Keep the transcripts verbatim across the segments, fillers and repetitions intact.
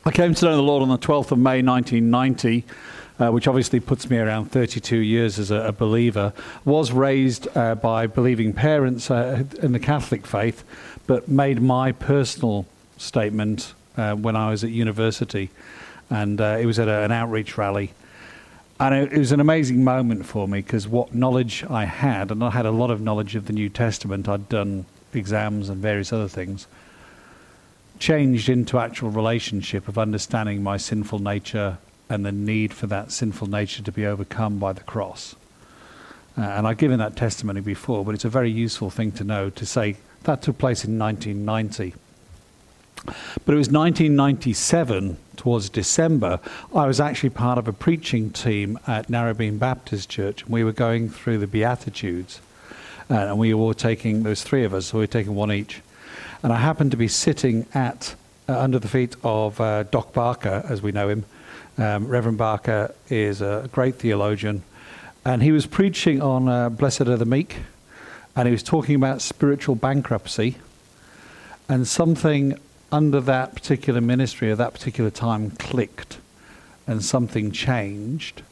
I came to know the Lord on the twelfth of May nineteen ninety, uh, which obviously puts me around thirty-two years as a, a believer. Was raised uh, by believing parents uh, in the Catholic faith, but made my personal statement uh, when I was at university. And uh, it was at a, an outreach rally. And it, it was an amazing moment for me, because what knowledge I had, and I had a lot of knowledge of the New Testament, I'd done exams and various other things, changed into actual relationship of understanding my sinful nature and the need for that sinful nature to be overcome by the cross. Uh, and I've given that testimony before, but it's a very useful thing to know, to say that took place in nineteen ninety. But it was nineteen ninety-seven, towards December, I was actually part of a preaching team at Narrabeen Baptist Church, and we were going through the Beatitudes. Uh, and we were all taking, there was three of us, so we were taking one each. And I happened to be sitting at uh, under the feet of uh, Doc Barker, as we know him. Um, Reverend Barker is a great theologian, and he was preaching on uh, Blessed are the Meek, and he was talking about spiritual bankruptcy, and something under that particular ministry at that particular time clicked, and something changed.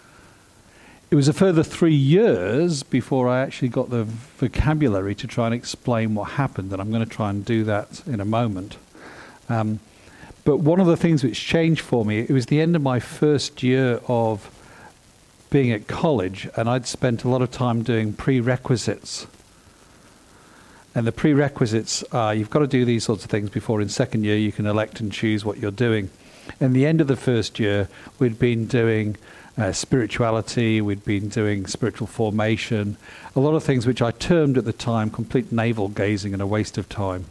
It was a further three years before I actually got the vocabulary to try and explain what happened, and I'm going to try and do that in a moment. Um, but one of the things which changed for me, it was the end of my first year of being at college, and I'd spent a lot of time doing prerequisites. And the prerequisites are, you've got to do these sorts of things before in second year you can elect and choose what you're doing. And the end of the first year, we'd been doing Uh, spirituality, we'd been doing spiritual formation, a lot of things which I termed at the time complete navel gazing and a waste of time.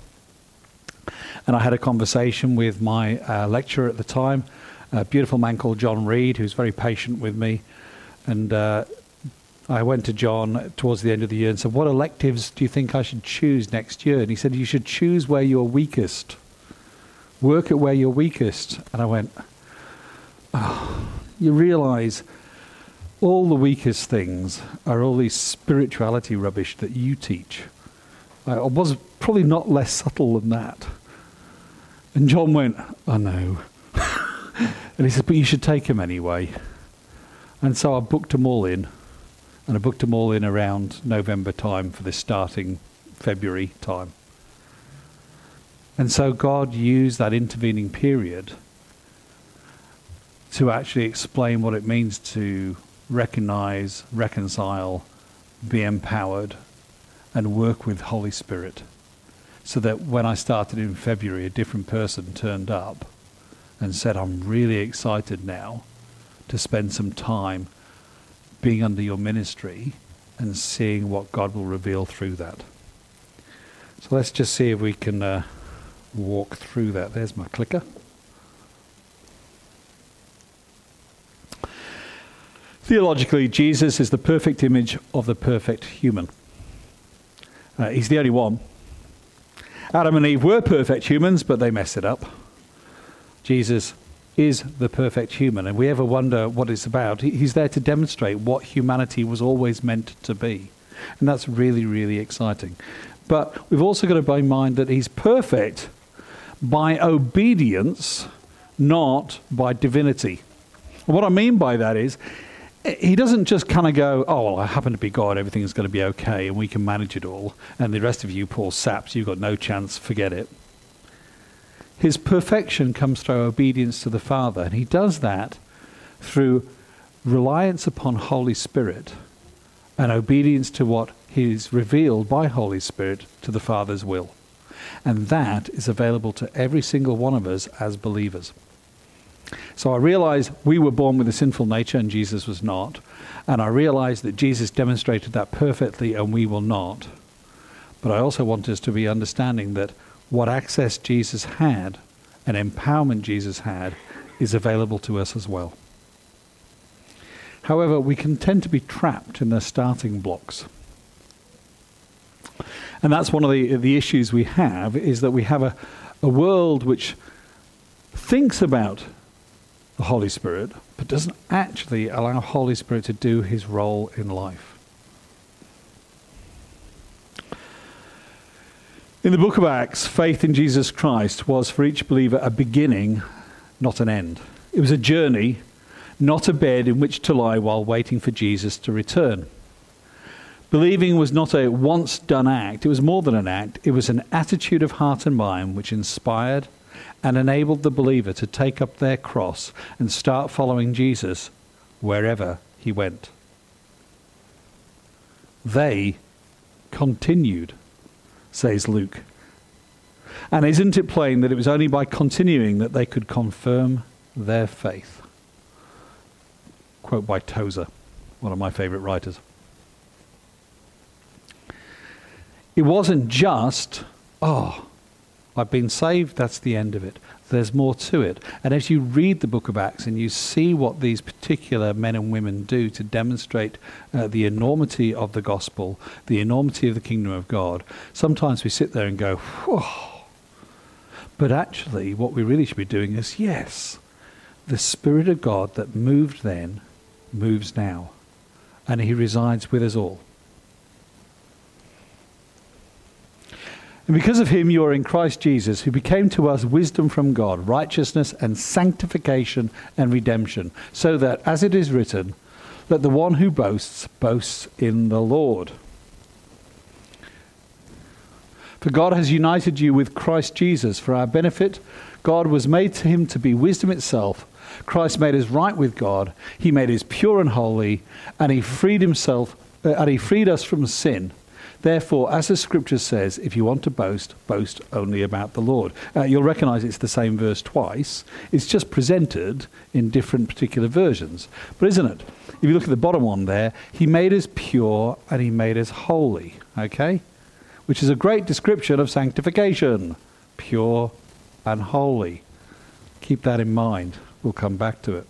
And I had a conversation with my uh, lecturer at the time, a beautiful man called John Reed, who's very patient with me. And uh, I went to John towards the end of the year and said, what electives do you think I should choose next year? And he said, you should choose where you're weakest. Work at where you're weakest. And I went, oh. You realize all the weakest things are all these spirituality rubbish that you teach. I was probably not less subtle than that. And John went, oh no. And he said, but you should take them anyway. And so I booked them all in. And I booked them all in around November time for this starting February time. And so God used that intervening period to actually explain what it means to recognize, reconcile, be empowered, and work with Holy Spirit. So that when I started in February, a different person turned up and said, I'm really excited now to spend some time being under your ministry and seeing what God will reveal through that. So let's just see if we can uh, walk through that. There's my clicker. Theologically, Jesus is the perfect image of the perfect human. Uh, he's the only one. Adam and Eve were perfect humans, but they messed it up. Jesus is the perfect human, and we ever wonder what it's about, he, he's there to demonstrate what humanity was always meant to be. And that's really, really exciting. But we've also got to bear in mind that he's perfect by obedience, not by divinity. And what I mean by that is, he doesn't just kind of go, oh, well, I happen to be God, everything's going to be okay, and we can manage it all, and the rest of you poor saps, you've got no chance, forget it. His perfection comes through obedience to the Father, and he does that through reliance upon Holy Spirit and obedience to what is revealed by Holy Spirit to the Father's will. And that is available to every single one of us as believers. So I realize we were born with a sinful nature and Jesus was not. And I realize that Jesus demonstrated that perfectly and we will not. But I also want us to be understanding that what access Jesus had and empowerment Jesus had is available to us as well. However, we can tend to be trapped in the starting blocks. And that's one of the, the issues we have, is that we have a, a world which thinks about the Holy Spirit, but doesn't actually allow Holy Spirit to do his role in life. In the book of Acts, faith in Jesus Christ was for each believer a beginning not an end. It was a journey, not a bed in which to lie while waiting for Jesus to return. Believing was not a once-done act. It was more than an act. It was an attitude of heart and mind which inspired and enabled the believer to take up their cross and start following Jesus wherever he went. They continued, says Luke. And isn't it plain that it was only by continuing that they could confirm their faith? Quote by Tozer, one of my favourite writers. It wasn't just, oh, I've been saved, that's the end of it. There's more to it. And as you read the book of Acts and you see what these particular men and women do to demonstrate uh, the enormity of the gospel, the enormity of the kingdom of God, sometimes we sit there and go, whoa. But actually what we really should be doing is, yes, the Spirit of God that moved then moves now. And he resides with us all. And because of him you are in Christ Jesus, who became to us wisdom from God, righteousness and sanctification and redemption, so that, as it is written, let the one who boasts, boasts in the Lord. For God has united you with Christ Jesus for our benefit. God was made to him to be wisdom itself. Christ made us right with God. He made us pure and holy, and he freed himself, uh, and he freed us from sin. Therefore, as the scripture says, if you want to boast, boast only about the Lord. Uh, you'll recognize it's the same verse twice. It's just presented in different particular versions. But isn't it? If you look at the bottom one there, he made us pure and he made us holy. Okay? Which is a great description of sanctification. Pure and holy. Keep that in mind. We'll come back to it.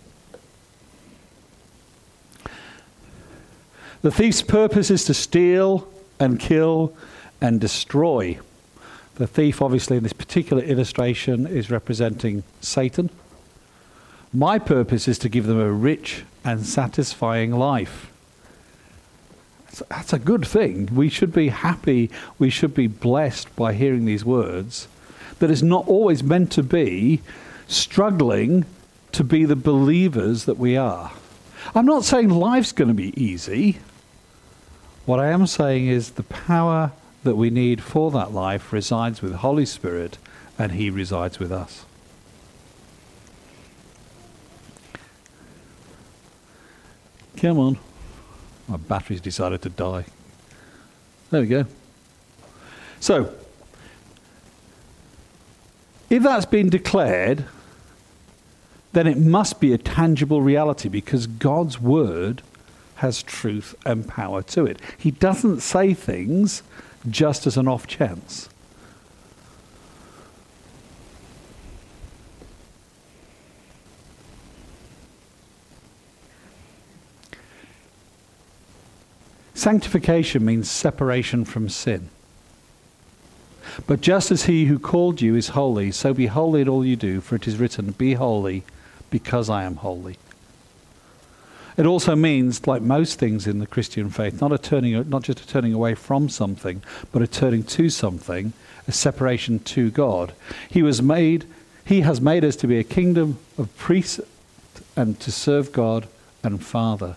The thief's purpose is to steal and kill and destroy. The thief, obviously, in this particular illustration is representing Satan. My purpose is to give them a rich and satisfying life. That's, that's a good thing. We should be happy, we should be blessed by hearing these words, that it's not always meant to be struggling to be the believers that we are. I'm not saying life's going to be easy. What I am saying is the power that we need for that life resides with the Holy Spirit, and he resides with us. Come on. My battery's decided to die. There we go. So, if that's been declared, then it must be a tangible reality, because God's word has truth and power to it. He doesn't say things just as an off chance. Sanctification means separation from sin. But just as he who called you is holy, so be holy in all you do, for it is written, be holy because I am holy. It also means, like most things in the Christian faith, not a turning, not just a turning away from something, but a turning to something, a separation to God. He was made, he has made us to be a kingdom of priests and to serve God and Father.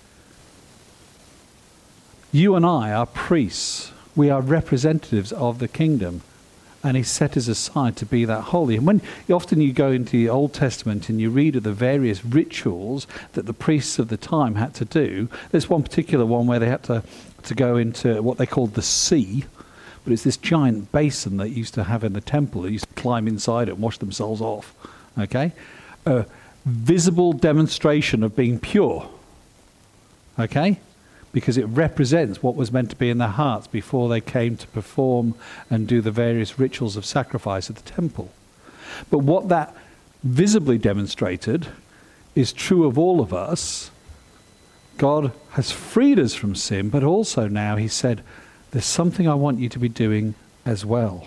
You and I are priests. We are representatives of the kingdom. And he set us aside to be that holy. And when often you go into the Old Testament and you read of the various rituals that the priests of the time had to do, there's one particular one where they had to, to go into what they called the sea, but it's this giant basin that used to have in the temple. They used to climb inside it and wash themselves off. Okay? A visible demonstration of being pure. Okay? Because it represents what was meant to be in their hearts before they came to perform and do the various rituals of sacrifice at the temple. But what that visibly demonstrated is true of all of us. God has freed us from sin, but also now he said, there's something I want you to be doing as well.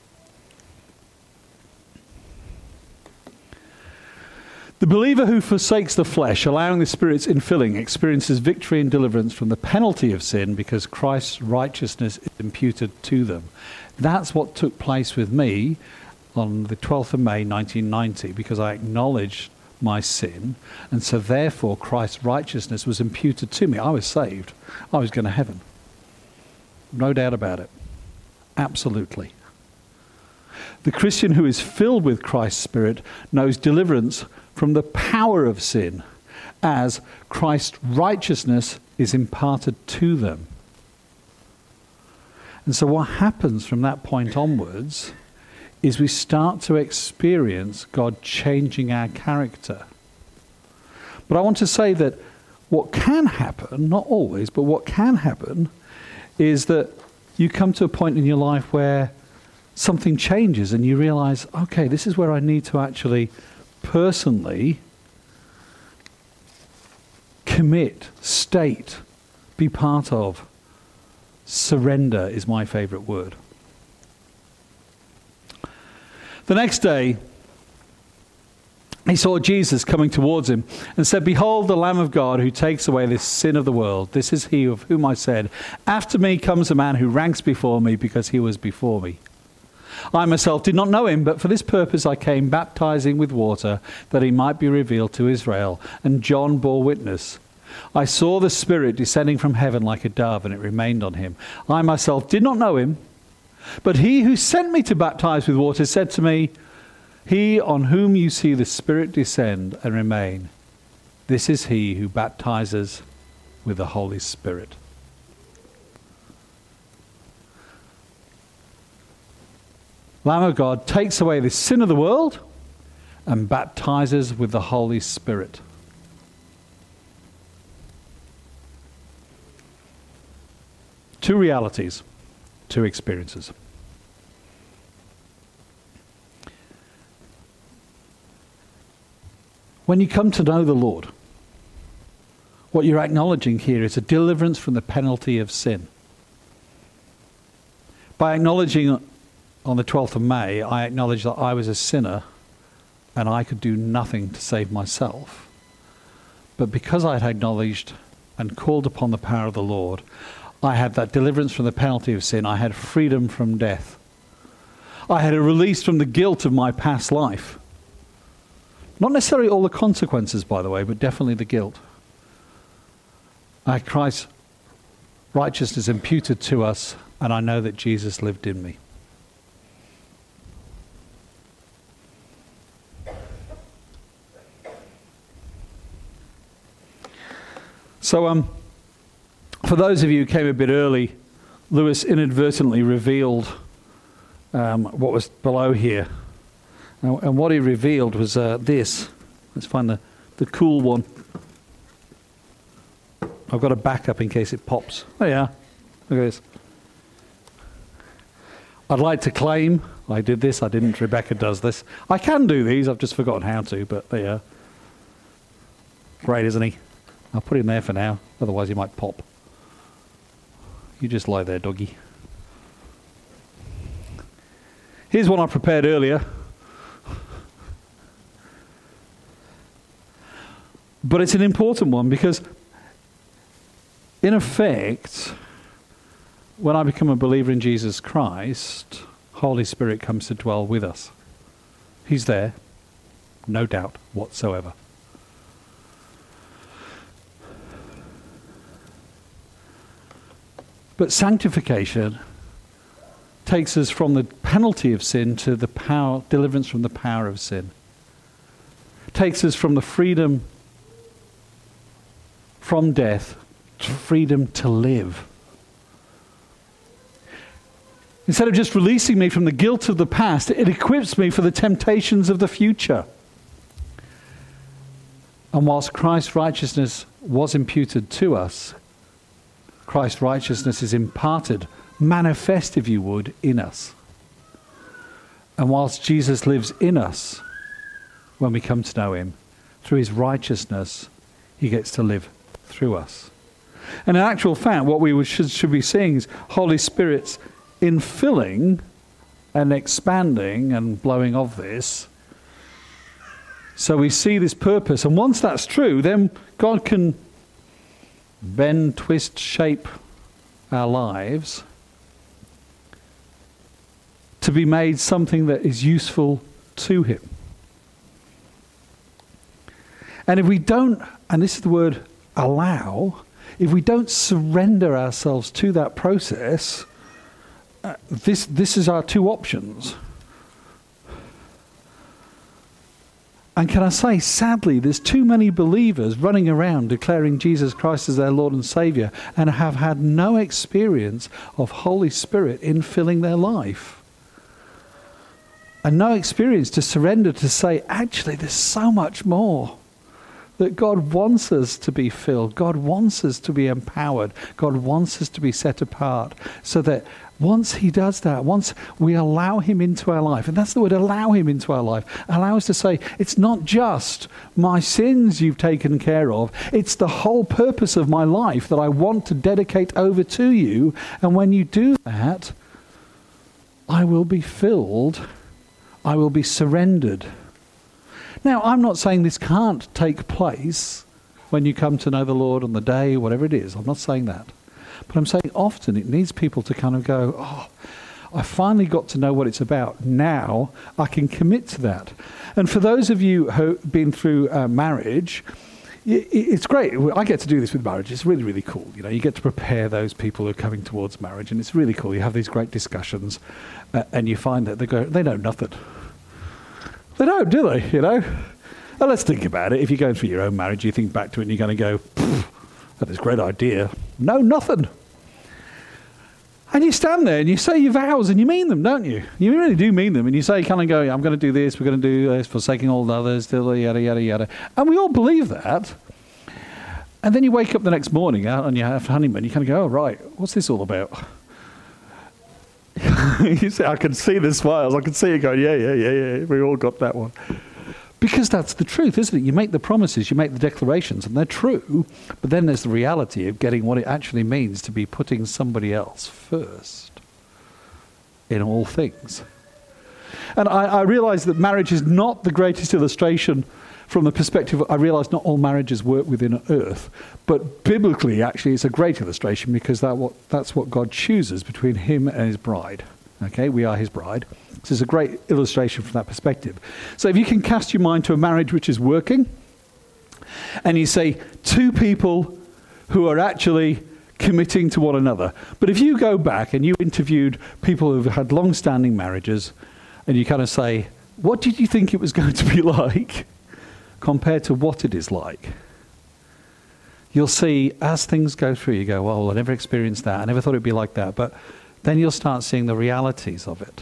The believer who forsakes the flesh, allowing the Spirit's infilling, experiences victory and deliverance from the penalty of sin because Christ's righteousness is imputed to them. That's what took place with me on the twelfth of May nineteen ninety because I acknowledged my sin, and so therefore Christ's righteousness was imputed to me. I was saved. I was going to heaven. No doubt about it. Absolutely. The Christian who is filled with Christ's Spirit knows deliverance from the power of sin as Christ's righteousness is imparted to them. And so what happens from that point onwards is we start to experience God changing our character. But I want to say that what can happen, not always, but what can happen is that you come to a point in your life where something changes and you realize, okay, this is where I need to actually personally commit, state, be part of. Surrender is my favorite word. The next day, he saw Jesus coming towards him and said, "Behold, the Lamb of God who takes away the sin of the world. This is he of whom I said, after me comes a man who ranks before me because he was before me. I myself did not know him, but for this purpose I came baptizing with water, that he might be revealed to Israel." And John bore witness. "I saw the Spirit descending from heaven like a dove, and it remained on him. I myself did not know him, but he who sent me to baptize with water said to me, he on whom you see the Spirit descend and remain, this is he who baptizes with the Holy Spirit." Lamb of God takes away the sin of the world and baptizes with the Holy Spirit. Two realities, two experiences. When you come to know the Lord, what you're acknowledging here is a deliverance from the penalty of sin. By acknowledging on the twelfth of May, I acknowledged that I was a sinner and I could do nothing to save myself. But because I had acknowledged and called upon the power of the Lord, I had that deliverance from the penalty of sin. I had freedom from death. I had a release from the guilt of my past life. Not necessarily all the consequences, by the way, but definitely the guilt. I had Christ's righteousness imputed to us, and I know that Jesus lived in me. So, um, for those of you who came a bit early, Lewis inadvertently revealed um, what was below here. And, and what he revealed was uh, this. Let's find the, the cool one. I've got a backup in case it pops. Oh yeah, look at this. I'd like to claim I did this, I didn't, Rebecca does this. I can do these, I've just forgotten how to, but there you are. Great, isn't he? I'll put him there for now, otherwise he might pop. You just lie there, doggy. Here's one I prepared earlier. But it's an important one because, in effect, when I become a believer in Jesus Christ, Holy Spirit comes to dwell with us. He's there, no doubt whatsoever. But sanctification takes us from the penalty of sin to the power, deliverance from the power of sin. Takes us from the freedom from death to freedom to live. Instead of just releasing me from the guilt of the past, it equips me for the temptations of the future. And whilst Christ's righteousness was imputed to us, Christ's righteousness is imparted, manifest, if you would, in us. And whilst Jesus lives in us, when we come to know him, through his righteousness, he gets to live through us. And in actual fact, what we should, should be seeing is Holy Spirit's infilling and expanding and blowing of this. So we see this purpose. And once that's true, then God can bend, twist, shape our lives to be made something that is useful to him. And if we don't, and this is the word allow, if we don't surrender ourselves to that process, uh, this this is our two options. And can I say, sadly, there's too many believers running around declaring Jesus Christ as their Lord and Saviour and have had no experience of Holy Spirit in filling their life. And no experience to surrender to say, actually, there's so much more. That God wants us to be filled. God wants us to be empowered. God wants us to be set apart. So that once he does that, once we allow him into our life, and that's the word, allow him into our life, allow us to say, it's not just my sins you've taken care of, it's the whole purpose of my life that I want to dedicate over to you. And when you do that, I will be filled, I will be surrendered. Now, I'm not saying this can't take place when you come to know the Lord on the day, whatever it is. I'm not saying that. But I'm saying often it needs people to kind of go, oh, I finally got to know what it's about. Now I can commit to that. And for those of you who've been through uh, marriage, it's great. I get to do this with marriage. It's really, really cool. You know, you get to prepare those people who are coming towards marriage, and it's really cool. You have these great discussions, uh, and you find that they go, they know nothing. They don't, do they? You know? Well, let's think about it. If you're going through your own marriage, you think back to it and you're going to go, that is a great idea. No, nothing. And you stand there and you say your vows and you mean them, don't you? You really do mean them. And you say, kind of go, I'm going to do this, we're going to do this, forsaking all others, yada, yada, yada. And we all believe that. And then you wake up the next morning out on your honeymoon, you kind of go, oh, right, what's this all about? You say, I can see the smiles. I can see you going, yeah, yeah, yeah, yeah. We all got that one. Because that's the truth, isn't it? You make the promises, you make the declarations, and they're true. But then there's the reality of getting what it actually means to be putting somebody else first in all things. And I, I realize that marriage is not the greatest illustration from the perspective, I realize not all marriages work within earth, but biblically, actually, it's a great illustration because that what, that's what God chooses between him and his bride. Okay, we are his bride. So it's a great illustration from that perspective. So if you can cast your mind to a marriage which is working, and you say two people who are actually committing to one another. But if you go back and you interviewed people who've had long-standing marriages, and you kind of say, what did you think it was going to be like compared to what it is like? You'll see, as things go through, you go, well, I never experienced that. I never thought it'd be like that. But then you'll start seeing the realities of it.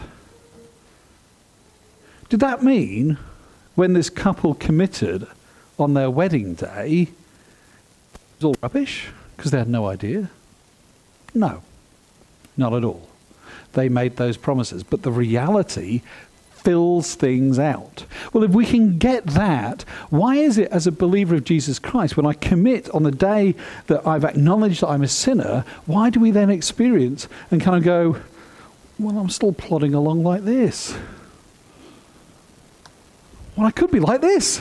Did that mean when this couple committed on their wedding day, it was all rubbish because they had no idea? No, not at all. They made those promises, but the reality fills things out. Well, if we can get that, why is it as a believer of Jesus Christ, when I commit on the day that I've acknowledged that I'm a sinner, why do we then experience and kind of go, well, I'm still plodding along like this? Well, I could be like this.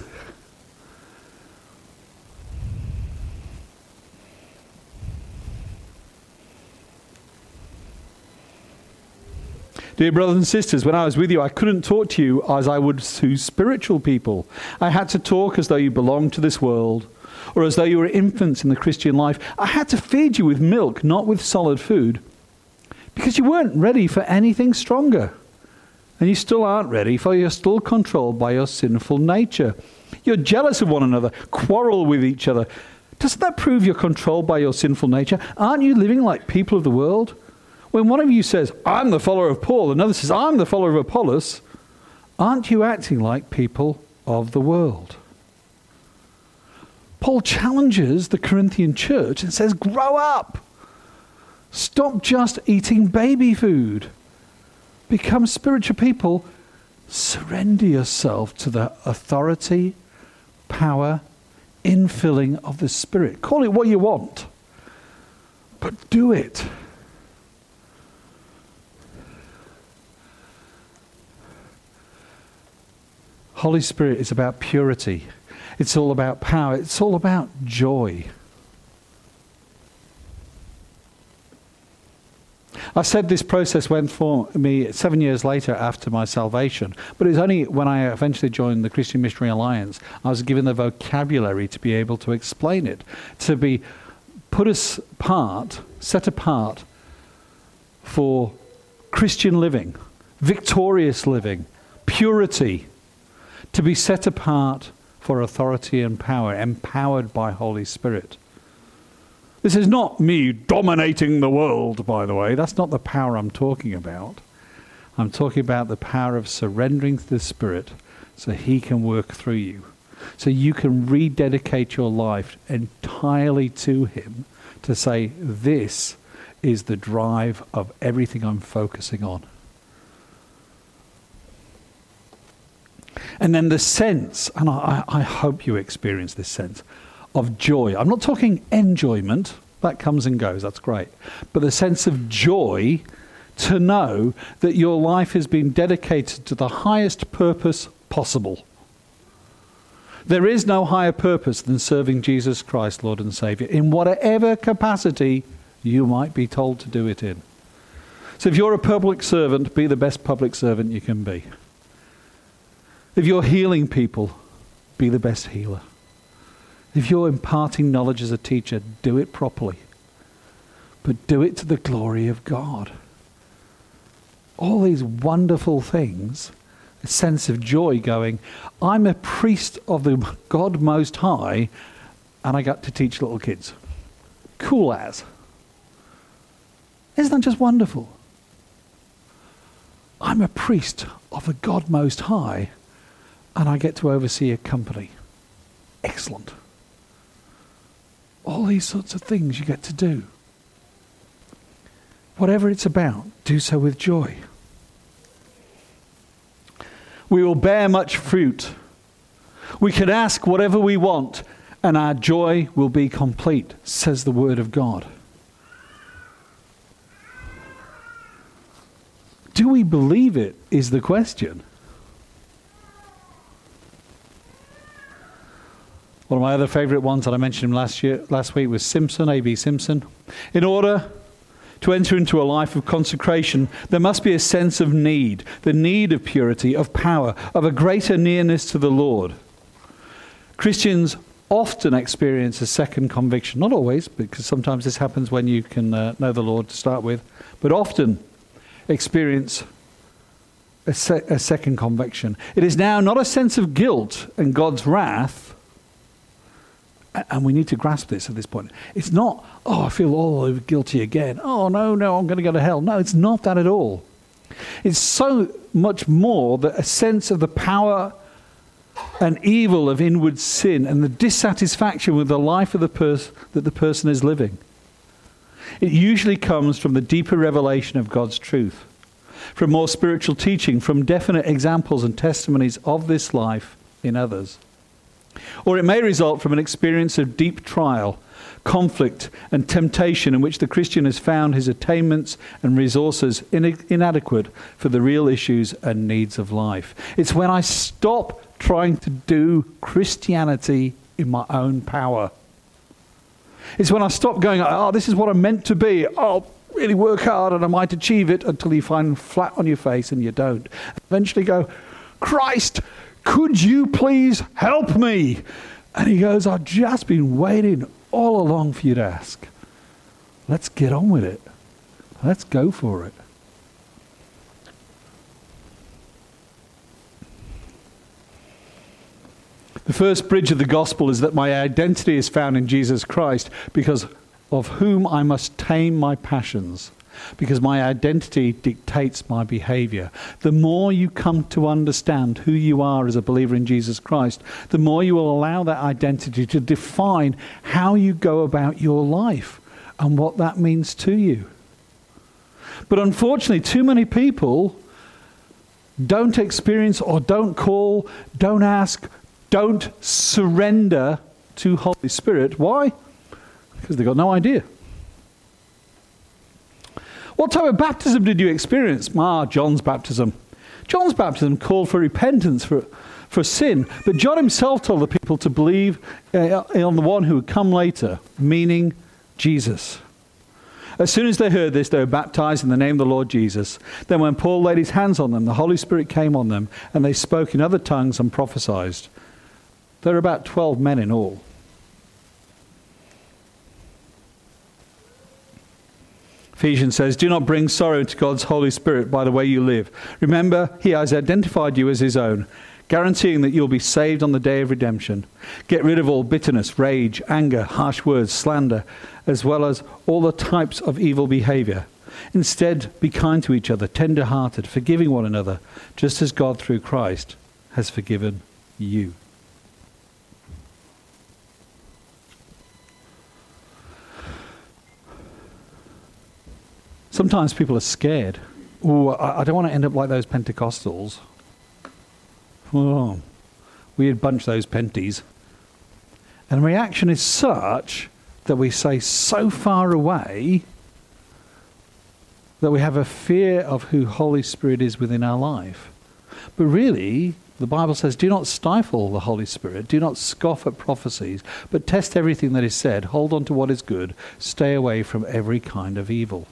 Dear brothers and sisters, when I was with you, I couldn't talk to you as I would to spiritual people. I had to talk as though you belonged to this world, or as though you were infants in the Christian life. I had to feed you with milk, not with solid food, because you weren't ready for anything stronger. And you still aren't ready, for you're still controlled by your sinful nature. You're jealous of one another, quarrel with each other. Doesn't that prove you're controlled by your sinful nature? Aren't you living like people of the world? When one of you says, I'm the follower of Paul, another says, I'm the follower of Apollos, aren't you acting like people of the world? Paul challenges the Corinthian church and says, grow up. Stop just eating baby food. Become spiritual people. Surrender yourself to the authority, power, infilling of the Spirit. Call it what you want, but do it. Holy Spirit is about purity. It's all about power. It's all about joy. I said this process went for me seven years later after my salvation, but it was only when I eventually joined the Christian Missionary Alliance I was given the vocabulary to be able to explain it, to be put apart, set apart for Christian living, victorious living, purity, to be set apart for authority and power, empowered by Holy Spirit. This is not me dominating the world, by the way. That's not the power I'm talking about. I'm talking about the power of surrendering to the Spirit so he can work through you. So you can rededicate your life entirely to him to say, this is the drive of everything I'm focusing on. And then the sense, and I, I hope you experience this sense, of joy. I'm not talking enjoyment, that comes and goes, that's great. But the sense of joy to know that your life has been dedicated to the highest purpose possible. There is no higher purpose than serving Jesus Christ, Lord and Saviour, in whatever capacity you might be told to do it in. So if you're a public servant, be the best public servant you can be. If you're healing people, be the best healer. If you're imparting knowledge as a teacher, do it properly. But do it to the glory of God. All these wonderful things, a sense of joy going, I'm a priest of the God Most High, and I got to teach little kids. Cool as. Isn't that just wonderful? I'm a priest of the God Most High, and I get to oversee a company. Excellent. All these sorts of things you get to do. Whatever it's about, do so with joy. We will bear much fruit. We can ask whatever we want, and our joy will be complete, says the Word of God. Do we believe it, is the question. One of my other favourite ones that I mentioned last year, last week was Simpson, A B Simpson. In order to enter into a life of consecration, there must be a sense of need, the need of purity, of power, of a greater nearness to the Lord. Christians often experience a second conviction, not always, because sometimes this happens when you can uh, know the Lord to start with, but often experience a, se- a second conviction. It is now not a sense of guilt and God's wrath, and we need to grasp this at this point. It's not, oh, I feel all guilty again. Oh, no, no, I'm going to go to hell. No, it's not that at all. It's so much more that a sense of the power and evil of inward sin and the dissatisfaction with the life of the pers- that the person is living. It usually comes from the deeper revelation of God's truth, from more spiritual teaching, from definite examples and testimonies of this life in others. Or it may result from an experience of deep trial, conflict and temptation in which the Christian has found his attainments and resources in- inadequate for the real issues and needs of life. It's when I stop trying to do Christianity in my own power. It's when I stop going, oh, this is what I'm meant to be. I'll really work hard and I might achieve it, until you find flat on your face and you don't. Eventually go, Christ, could you please help me? And he goes, I've just been waiting all along for you to ask. Let's get on with it. Let's go for it. The first bridge of the gospel is that my identity is found in Jesus Christ, because of whom I must tame my passions, because my identity dictates my behavior. The more you come to understand who you are as a believer in Jesus Christ, the more you will allow that identity to define how you go about your life and what that means to you. But unfortunately, too many people don't experience or don't call, don't ask, don't surrender to Holy Spirit. Why? Because they've got no idea. What type of baptism did you experience? Ah, John's baptism. John's baptism called for repentance for, for sin, but John himself told the people to believe uh, on the one who would come later, meaning Jesus. As soon as they heard this, they were baptized in the name of the Lord Jesus. Then when Paul laid his hands on them, the Holy Spirit came on them, and they spoke in other tongues and prophesied. There were about twelve men in all. Ephesians says, do not bring sorrow to God's Holy Spirit by the way you live. Remember, he has identified you as his own, guaranteeing that you'll be saved on the day of redemption. Get rid of all bitterness, rage, anger, harsh words, slander, as well as all the types of evil behavior. Instead, be kind to each other, tender-hearted, forgiving one another, just as God through Christ has forgiven you. Sometimes people are scared. Oh, I, I don't want to end up like those Pentecostals. Oh, weird bunch, those Penties. And the reaction is such that we say so far away that we have a fear of who Holy Spirit is within our life. But really, the Bible says, do not stifle the Holy Spirit. Do not scoff at prophecies, but test everything that is said. Hold on to what is good. Stay away from every kind of evil.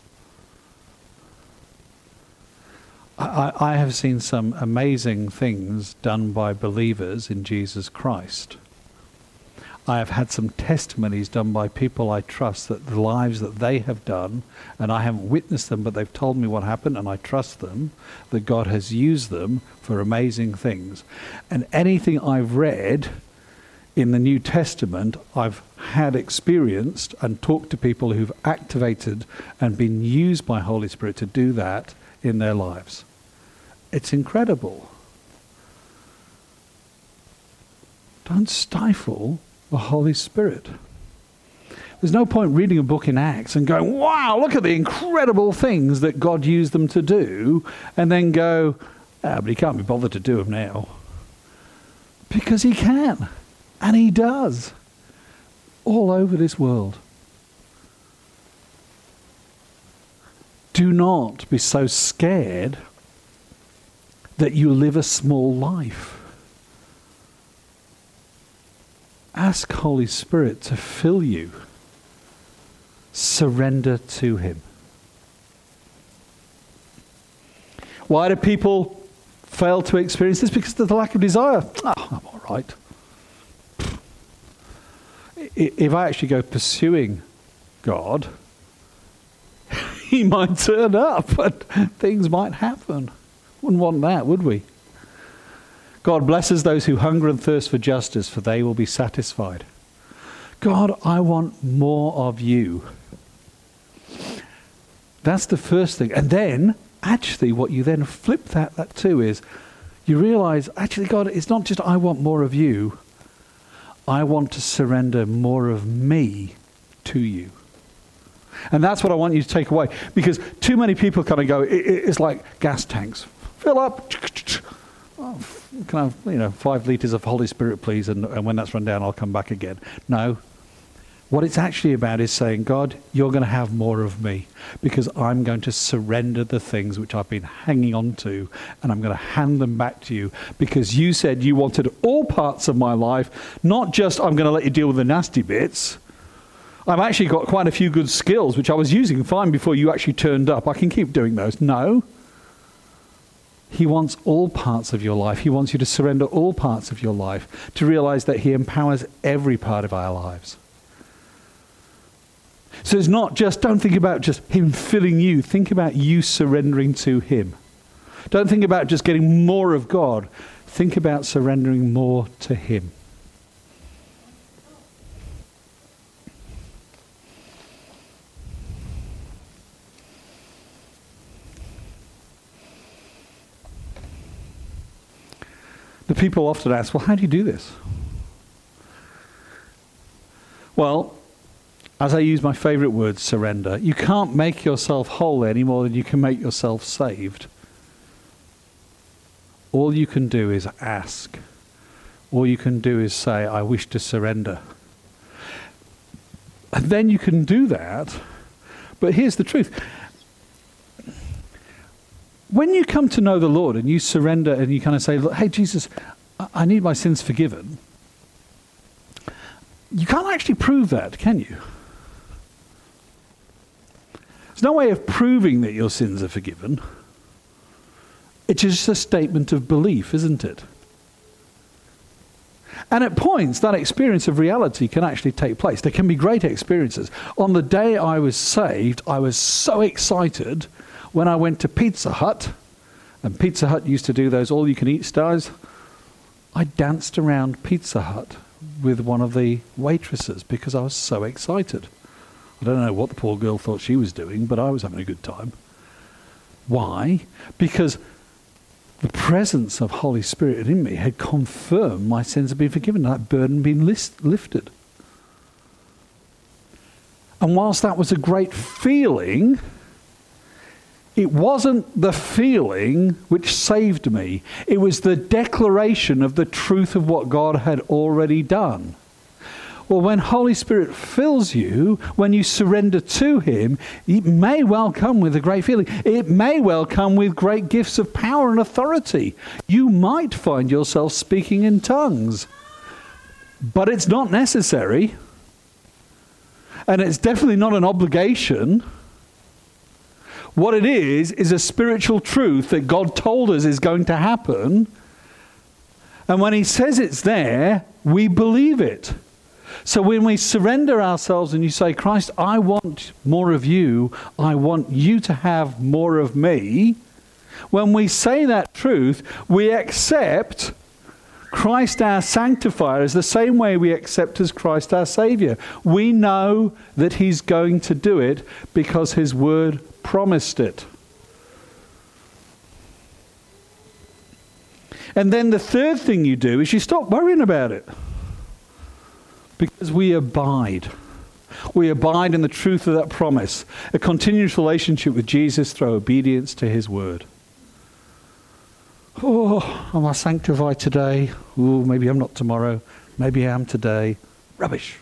I, I have seen some amazing things done by believers in Jesus Christ. I have had some testimonies done by people I trust, that the lives that they have done, and I haven't witnessed them, but they've told me what happened, and I trust them, that God has used them for amazing things. And anything I've read in the New Testament, I've had experienced and talked to people who've activated and been used by Holy Spirit to do that in their lives. It's incredible. Don't stifle the Holy Spirit. There's no point reading a book in Acts and going, wow, look at the incredible things that God used them to do, and then go, ah, but he can't be bothered to do them now. Because he can, and he does, all over this world. Do not be so scared that you live a small life. Ask Holy Spirit to fill you. Surrender to him. Why do people fail to experience this? Because of the lack of desire. Oh, I'm all right. If I actually go pursuing God, he might turn up and things might happen. Wouldn't want that, would we? God blesses those who hunger and thirst for justice, for they will be satisfied. God, I want more of you. That's the first thing. And then, actually, what you then flip that, that to is, you realize, actually, God, it's not just I want more of you. I want to surrender more of me to you. And that's what I want you to take away. Because too many people kind of go, it, it's like gas tanks. Fill up. Oh, can I have, you know, five litres of Holy Spirit, please? And, and when that's run down, I'll come back again. No. What it's actually about is saying, God, you're going to have more of me, because I'm going to surrender the things which I've been hanging on to, and I'm going to hand them back to you, because you said you wanted all parts of my life, not just I'm going to let you deal with the nasty bits. I've actually got quite a few good skills, which I was using fine before you actually turned up. I can keep doing those. No. He wants all parts of your life. He wants you to surrender all parts of your life, to realize that he empowers every part of our lives. So it's not just, don't think about just him filling you. Think about you surrendering to him. Don't think about just getting more of God. Think about surrendering more to him. The people often ask, well, how do you do this? Well, as I use my favorite word, surrender, you can't make yourself whole any more than you can make yourself saved. All you can do is ask. All you can do is say, I wish to surrender. And then you can do that. But here's the truth. When you come to know the Lord and you surrender and you kind of say, hey, Jesus, I need my sins forgiven, you can't actually prove that, can you? There's no way of proving that your sins are forgiven. It's just a statement of belief, isn't it? And at points, that experience of reality can actually take place. There can be great experiences. On the day I was saved, I was so excited when I went to Pizza Hut, and Pizza Hut used to do those all-you-can-eat styles. I danced around Pizza Hut with one of the waitresses because I was so excited. I don't know what the poor girl thought she was doing, but I was having a good time. Why? Because the presence of Holy Spirit in me had confirmed my sins had been forgiven, that burden been list, lifted. And whilst that was a great feeling, it wasn't the feeling which saved me. It was the declaration of the truth of what God had already done. Well, when Holy Spirit fills you, when you surrender to Him, it may well come with a great feeling. It may well come with great gifts of power and authority. You might find yourself speaking in tongues, but it's not necessary, and it's definitely not an obligation. What it is, is a spiritual truth that God told us is going to happen, and when He says it's there, we believe it. So when we surrender ourselves and you say, Christ, I want more of you, I want you to have more of me, when we say that truth, we accept Christ our sanctifier as the same way we accept as Christ our Saviour. We know that He's going to do it because His word promised it. And then the third thing you do is you stop worrying about it. Because we abide. We abide in the truth of that promise. A continuous relationship with Jesus through obedience to His word. Oh, am I sanctified today? Oh, maybe I'm not tomorrow. Maybe I am today. Rubbish.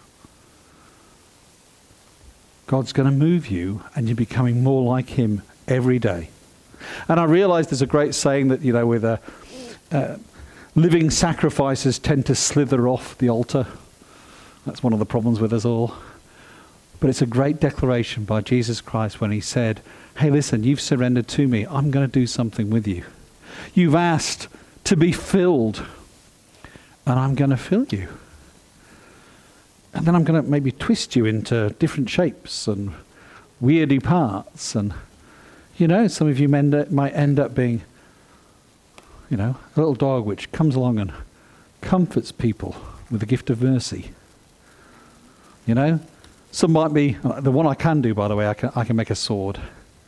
God's going to move you and you're becoming more like Him every day. And I realize there's a great saying that, you know, with a, uh, living sacrifices tend to slither off the altar. That's one of the problems with us all. But it's a great declaration by Jesus Christ when He said, hey, listen, you've surrendered to me. I'm going to do something with you. You've asked to be filled, and I'm going to fill you. And then I'm going to maybe twist you into different shapes and weirdy parts. And, you know, some of you might end up being, you know, a little dog which comes along and comforts people with the gift of mercy. You know, some might be, the one I can do, by the way, I can, I can make a sword.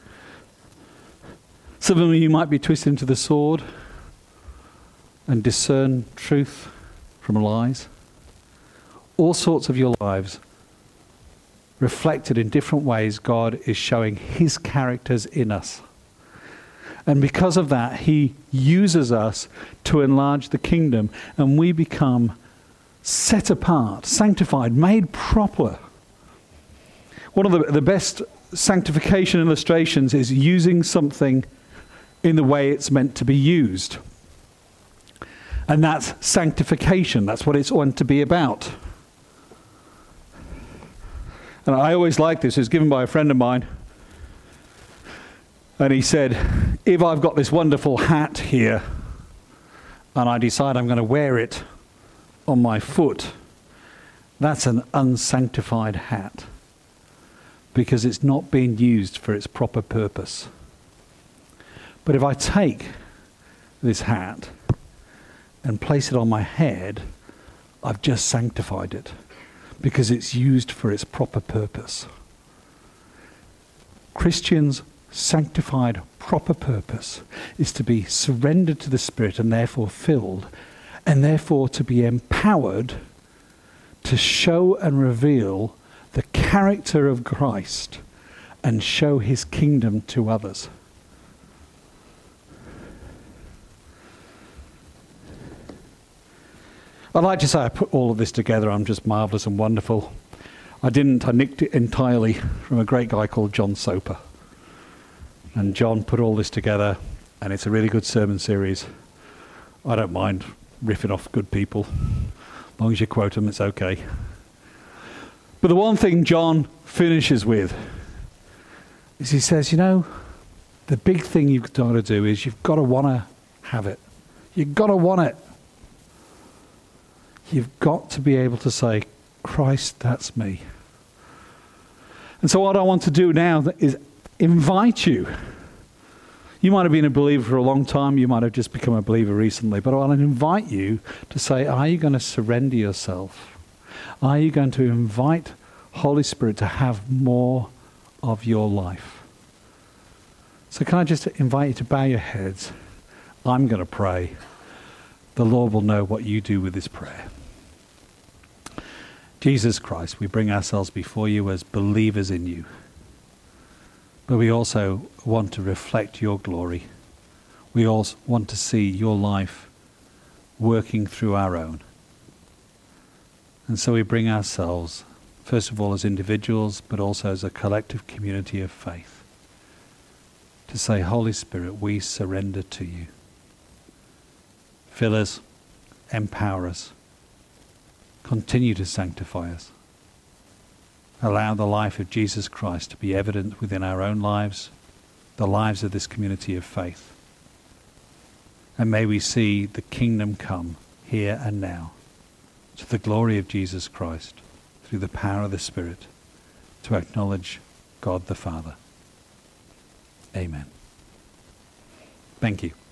Some of you might be twisted into the sword and discern truth from lies. All sorts of your lives reflected in different ways, God is showing His characters in us. And because of that, He uses us to enlarge the kingdom, and we become set apart, sanctified, made proper. One of the, the best sanctification illustrations is using something in the way it's meant to be used. And that's sanctification. That's what it's meant to be about. And I always like this. It was given by a friend of mine. And he said, if I've got this wonderful hat here and I decide I'm going to wear it on my foot, that's an unsanctified hat because it's not being used for its proper purpose. But if I take this hat and place it on my head, I've just sanctified it because it's used for its proper purpose. Christians' sanctified proper purpose is to be surrendered to the Spirit and therefore filled, and therefore to be empowered to show and reveal the character of Christ and show His kingdom to others. I'd like to say I put all of this together. I'm just marvellous and wonderful. I didn't. I nicked it entirely from a great guy called John Soper. And John put all this together, and it's a really good sermon series. I don't mind riffing off good people. As long as you quote them, it's okay. But the one thing John finishes with is he says, you know, the big thing you've got to do is you've got to want to have it. You've got to want it. You've got to be able to say, Christ, that's me. And so what I want to do now is invite you. You might have been a believer for a long time. You might have just become a believer recently. But I want to invite you to say, are you going to surrender yourself? Are you going to invite Holy Spirit to have more of your life? So can I just invite you to bow your heads? I'm going to pray. The Lord will know what you do with this prayer. Jesus Christ, we bring ourselves before you as believers in you. But we also want to reflect your glory. We also want to see your life working through our own. And so we bring ourselves, first of all as individuals, but also as a collective community of faith, to say, Holy Spirit, we surrender to you. Fill us, empower us, continue to sanctify us. Allow the life of Jesus Christ to be evident within our own lives, the lives of this community of faith. And may we see the kingdom come here and now, to the glory of Jesus Christ, through the power of the Spirit, to acknowledge God the Father. Amen. Thank you.